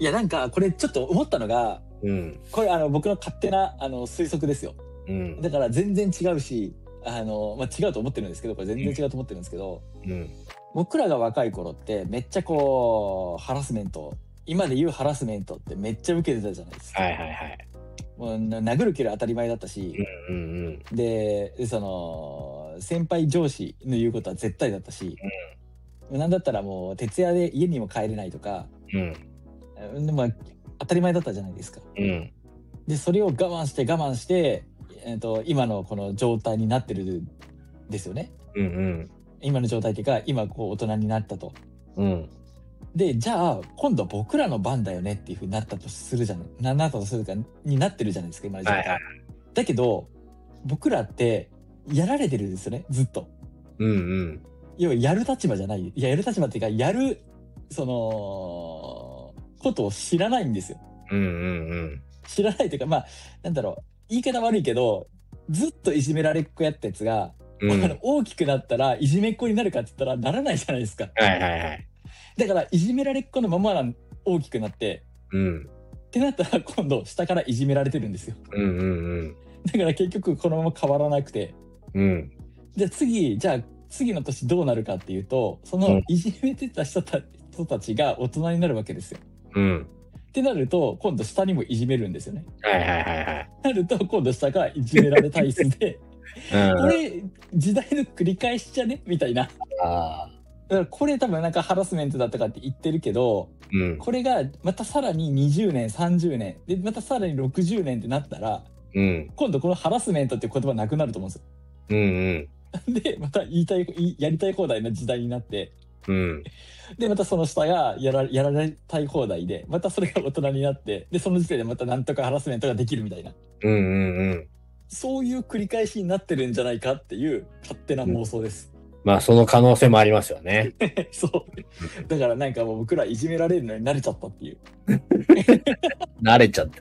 やなんかこれちょっと思ったのが、 うん。 これ僕の勝手な推測ですよ。 うん。 だから全然違うし、まあ、違うと思ってるんですけど、これ全然違うと思ってるんですけど、 うん。 僕らが若い頃ってめっちゃこうハラスメント、今で言うハラスメントってめっちゃ受けてたじゃないですか。 はいはいはい。 もう殴る蹴る当たり前だったし、 うんうんでその先輩上司の言うことは絶対だったし、なんだったらもう徹夜で家にも帰れないとか、まあ当たり前だったじゃないですか。 うん。 でそれを我慢して、今のこの状態になってるんですよね。 うんうん。 今の状態っていうか、今こう大人になったと。 うん。 でじゃあ今度僕らの番だよねっていう風になったとするじゃないなったとするかになってるじゃないですか、今の状態。 はいはい。 だけど僕らってやられてるんですよね、ずっと。 うんうん。 要はやる立場じゃない。やる立場っていうか、やるそのことを知らないんですよ。 うんうんうん。 知らないというか、まあなんだろう、言い方悪いけど、ずっといじめられっ子やったやつが、大きくなったらいじめっ子になるかって言ったらならないじゃないですか。 はいはいはい。 だからいじめられっ子のまま大きくなって、ってなったら今度下からいじめられてるんですよ。だから結局このまま変わらなくて、じゃあ次の年どうなるかっていうと、そのいじめてた人たちが大人になるわけですよ。ってなると今度下にもいじめるんですよね。なると今度下がいじめられ体質でこれ時代の繰り返しじゃねみたいな。だからこれ多分なんかハラスメントだとかって言ってるけど、これがまたさらに20年30年でまたさらに60年ってなったら、今度このハラスメントっていう言葉なくなると思うんですよ。でまたやりたい放題な時代になって、でまたその下がやられたい放題でまたそれが大人になって、でその時点でまたなんとかハラスメントができるみたいな、そういう繰り返しになってるんじゃないかっていう勝手な妄想です。 まあその可能性もありますよね。 そうだからなんかもう僕らいじめられるのに慣れちゃったっていう。 慣れちゃった。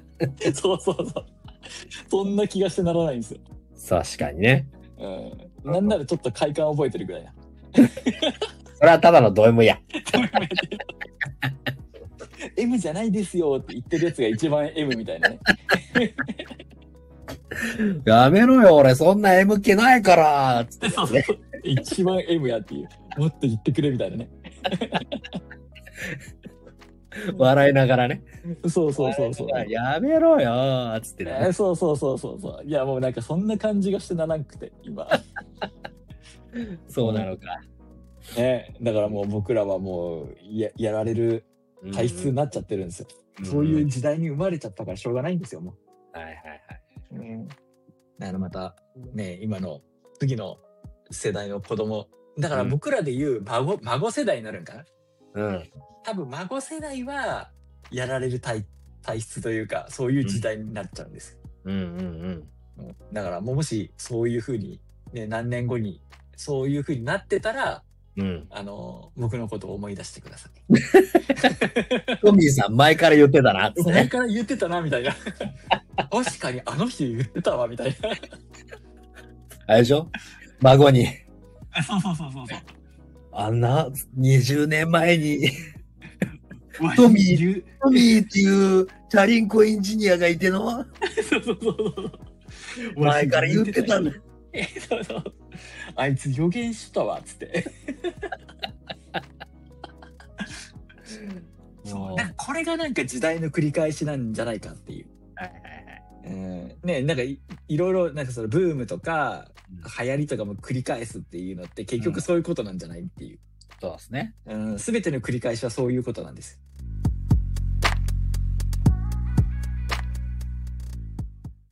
そうそんな気がしてならないんですよ。 確かにね。 なんならちょっと快感覚えてるぐらいな。 それはただのド M や。 M じゃないですよって言ってるやつが一番 M みたいなね。 やめろよ、俺そんな M 気ないからつって、ね、 一番 M やっていう、もっと言ってくれみたいなね。 笑いながらね。 そうやめろよつってね。 そういやもうなんかそんな感じがしてならんくて今。 そうなのか。 ね、だからもう僕らはもうやられる体質になっちゃってるんですよ。そういう時代に生まれちゃったからしょうがないんですよ、もう。だからまたね、今の次の世代の子供だから僕らでいう孫世代になるんかな。多分孫世代はやられる体質というか、そういう時代になっちゃうんです。だからもしそういう風にね、何年後にそういう風になってたら、僕のことを思い出してください。 トミーさん前から言ってたなって、ね。 前から言ってたなみたいな。確かにあの人言ってたわみたいな。 あれでしょ、孫に。 そう。 あんな20年前にトミーっていうチャリンコエンジニアがいての。前から言ってたんだ。 あいつ予言したわっつって。そうなんかこれがなんか時代の繰り返しなんじゃないかっていう。ね、なんかいろいろなんかそのブームとか流行りとかも繰り返すっていうのって結局そういうことなんじゃないっていう。 そうですね。 全ての繰り返しはそういうことなんです。